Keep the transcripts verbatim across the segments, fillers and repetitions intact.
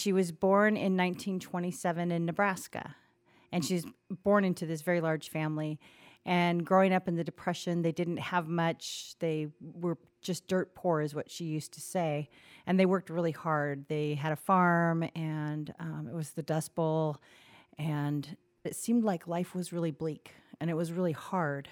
she was born in nineteen twenty-seven in Nebraska. And she's born into this very large family. And growing up in the Depression, they didn't have much. They were just dirt poor, is what she used to say. And they worked really hard. They had a farm, and um, it was the Dust Bowl. And it seemed like life was really bleak, and it was really hard.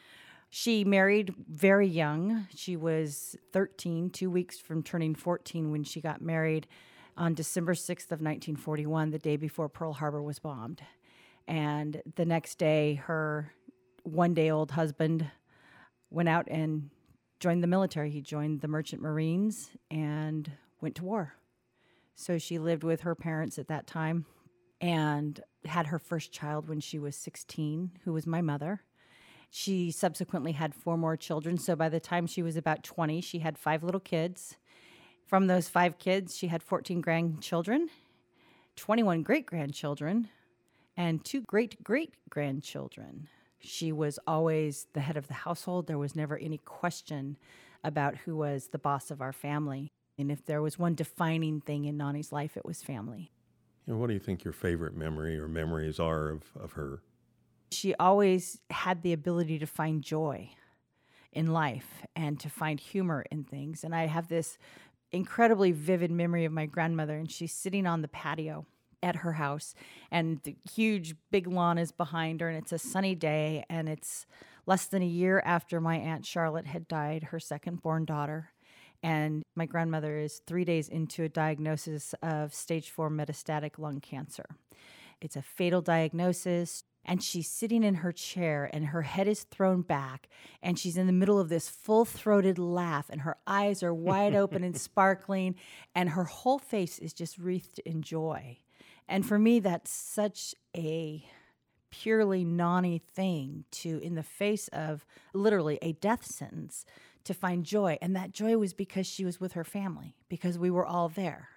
She married very young. She was thirteen, two weeks from turning fourteen when she got married on December sixth of nineteen forty-one, the day before Pearl Harbor was bombed. And the next day, her one-day-old husband went out and joined the military. He joined the Merchant Marines and went to war. So she lived with her parents at that time and had her first child when she was sixteen, who was my mother. She subsequently had four more children. So by the time she was about twenty, she had five little kids. From those five kids, she had fourteen grandchildren, twenty-one great-grandchildren, and two great-great-grandchildren. She was always the head of the household. There was never any question about who was the boss of our family. And if there was one defining thing in Nani's life, it was family. You know, what do you think your favorite memory or memories are of, of her? She always had the ability to find joy in life and to find humor in things. And I have this incredibly vivid memory of my grandmother, and she's sitting on the patio at her house, and the huge big lawn is behind her, and it's a sunny day, and it's less than a year after my Aunt Charlotte had died, her second-born daughter. And my grandmother is three days into a diagnosis of stage four metastatic lung cancer. It's a fatal diagnosis. And she's sitting in her chair, and her head is thrown back, and she's in the middle of this full-throated laugh, and her eyes are wide open and sparkling, and her whole face is just wreathed in joy. And for me, that's such a purely Nani thing to, in the face of literally a death sentence, to find joy. And that joy was because she was with her family, because we were all there.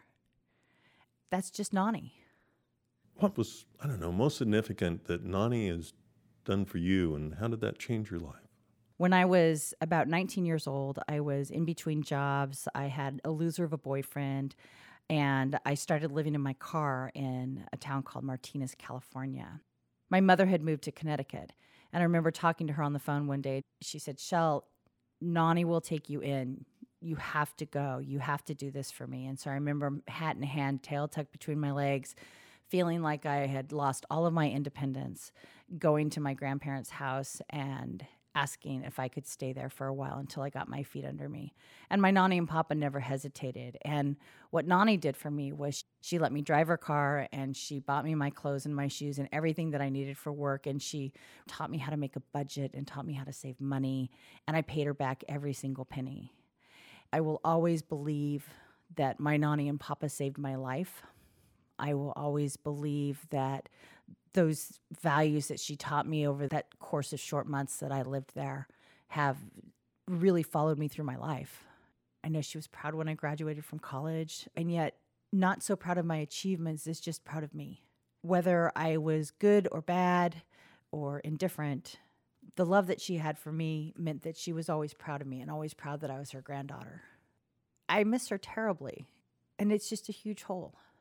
That's just Nani. What was, I don't know, most significant that Nani has done for you, and how did that change your life? When I was about nineteen years old, I was in between jobs. I had a loser of a boyfriend, and I started living in my car in a town called Martinez, California. My mother had moved to Connecticut, and I remember talking to her on the phone one day. She said, "Shell, Nani will take you in. You have to go. You have to do this for me." And so I remember, hat in hand, tail tucked between my legs, feeling like I had lost all of my independence, going to my grandparents' house and asking if I could stay there for a while until I got my feet under me. And my Nani and Papa never hesitated. And what Nani did for me was she let me drive her car, and she bought me my clothes and my shoes and everything that I needed for work. And she taught me how to make a budget and taught me how to save money. And I paid her back every single penny. I will always believe that my Nani and Papa saved my life. I will always believe that those values that she taught me over that course of short months that I lived there have really followed me through my life. I know she was proud when I graduated from college, and yet not so proud of my achievements, is just proud of me. Whether I was good or bad or indifferent, the love that she had for me meant that she was always proud of me and always proud that I was her granddaughter. I miss her terribly, and it's just a huge hole.